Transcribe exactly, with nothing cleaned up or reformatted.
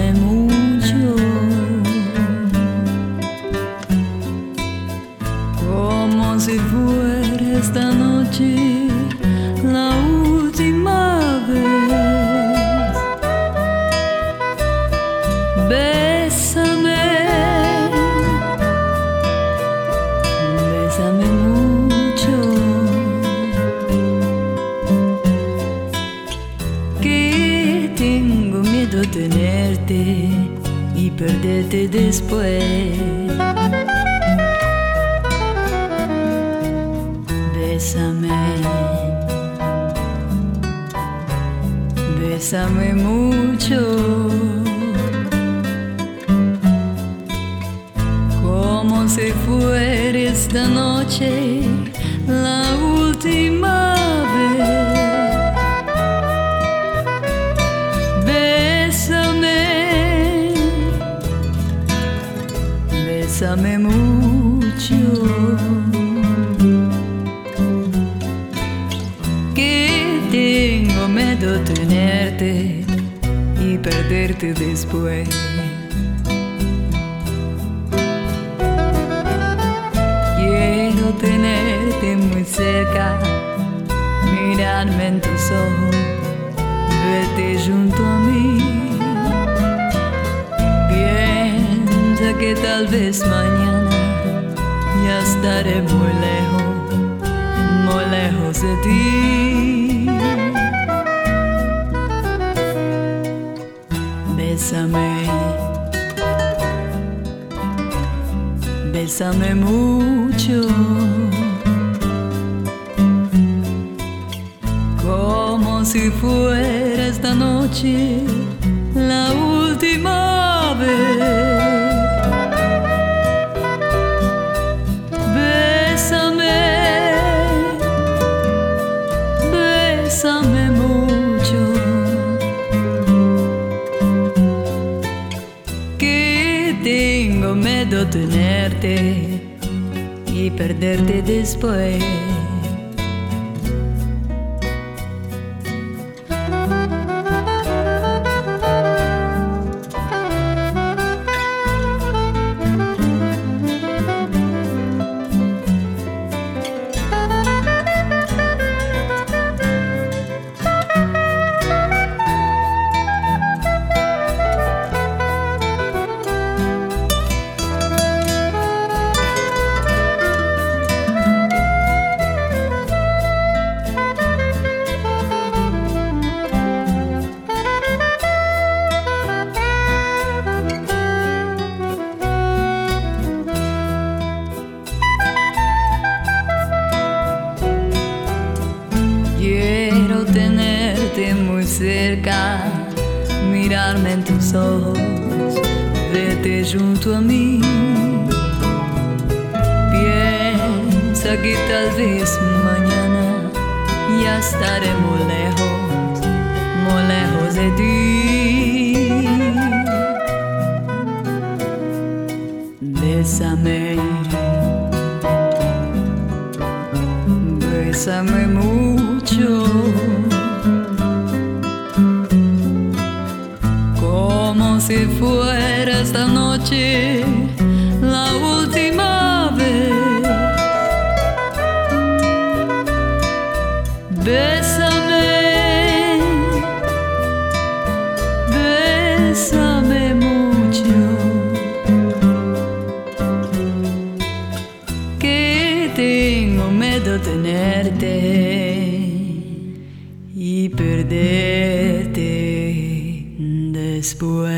Bésame mucho, como si fuera esta noche la última vez. Bésame, bésame mucho, que tengo miedo de tenerte y perderte después. Bésame, bésame mucho, como si fuera esta noche la última vez. Bésame, bésame mucho, que tengo miedo de tenerte y perderte después. Quiero tenerte muy cerca, mirarme en tus ojos, verte junto a mí. Piensa que tal vez mañana ya estaré muy lejos, muy lejos de ti. Bésame, bésame mucho, como si fuera esta noche la última vez. Bésame, bésame mucho, que tengo miedo de tenerte y perderte después. Quiero tenerte muy cerca, mirarme en tus ojos, verte junto a mí. Piensa que tal vez mañana ya estaré muy lejos, muy lejos de ti. Bésame, bésame mucho, como si fuera esta noche la última vez. Bésame, bésame mucho, que tengo miedo de tenerte y perderte después.